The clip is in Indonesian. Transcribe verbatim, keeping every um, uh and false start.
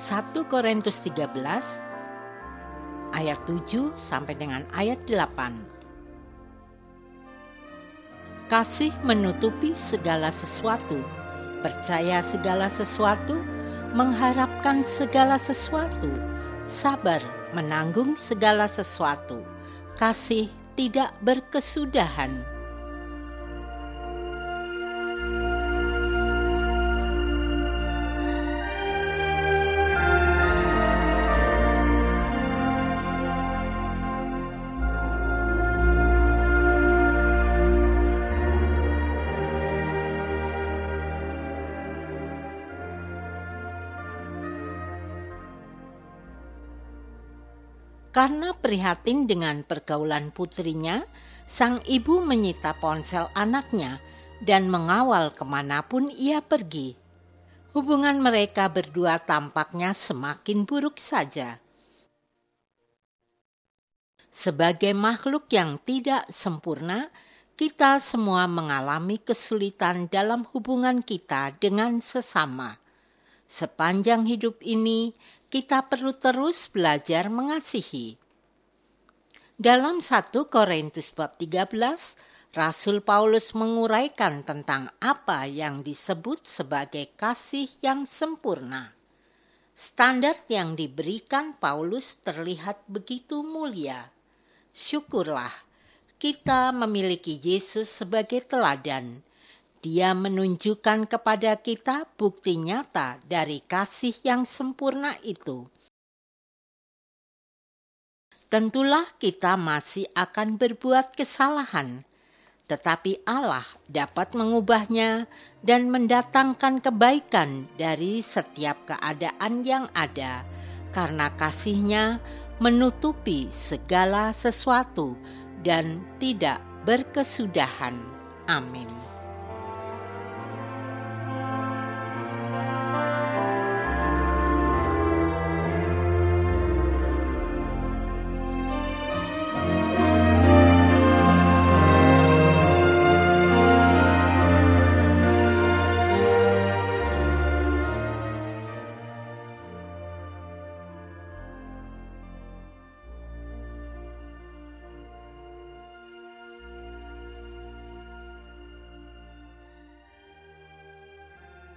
satu Korintus tiga belas ayat tujuh sampai dengan ayat delapan. Kasih menutupi segala sesuatu, percaya segala sesuatu, mengharapkan segala sesuatu, sabar menanggung segala sesuatu, kasih tidak berkesudahan. Karena prihatin dengan pergaulan putrinya, sang ibu menyita ponsel anaknya dan mengawal kemanapun ia pergi. Hubungan mereka berdua tampaknya semakin buruk saja. Sebagai makhluk yang tidak sempurna, kita semua mengalami kesulitan dalam hubungan kita dengan sesama. Sepanjang hidup ini, kita perlu terus belajar mengasihi. Dalam satu Korintus bab tiga belas, Rasul Paulus menguraikan tentang apa yang disebut sebagai kasih yang sempurna. Standar yang diberikan Paulus terlihat begitu mulia. Syukurlah, kita memiliki Yesus sebagai teladan. Dia menunjukkan kepada kita bukti nyata dari kasih yang sempurna itu. Tentulah kita masih akan berbuat kesalahan, tetapi Allah dapat mengubahnya dan mendatangkan kebaikan dari setiap keadaan yang ada, karena kasih-Nya menutupi segala sesuatu dan tidak berkesudahan. Amin.